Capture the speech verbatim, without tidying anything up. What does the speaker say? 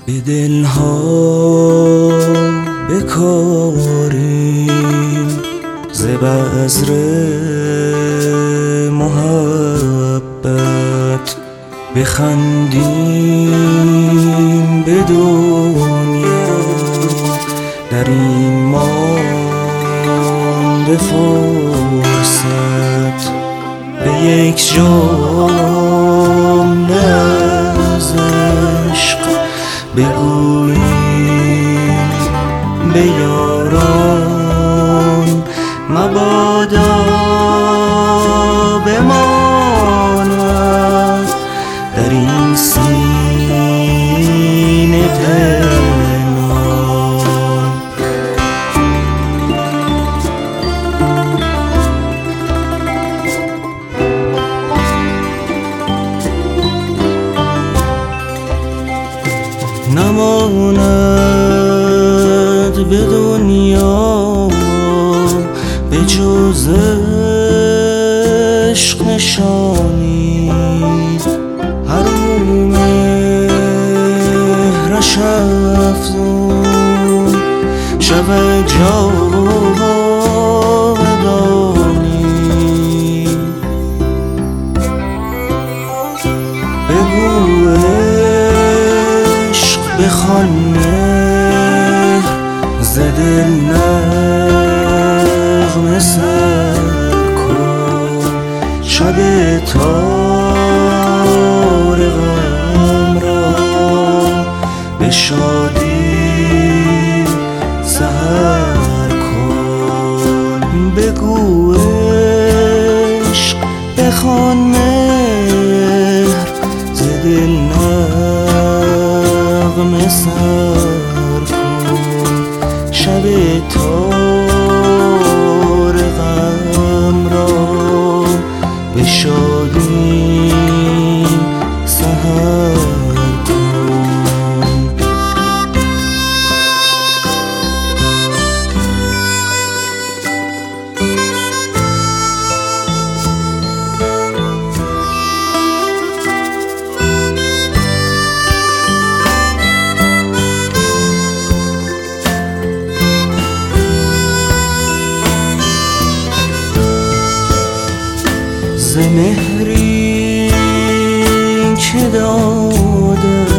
به دلها بکاریم ز بذر محبت، بخندیم به دنیا در این مانده فرصت، به یک جام از عشق بگوییم به یاران مبادا بماند در این سینه پنهان. نماند به دنیا به جز عشق نشانی، هر مهرش افزون شود جاودانی. بگو عشق بخوان مهر ز دل نغمه سر کن، شب تار غم را به شادی سحر کن. بگو عشق بخوان مهر ز دل نغمه سر کن، شب تار غم را به شادی سحر کن. ز مهری که داده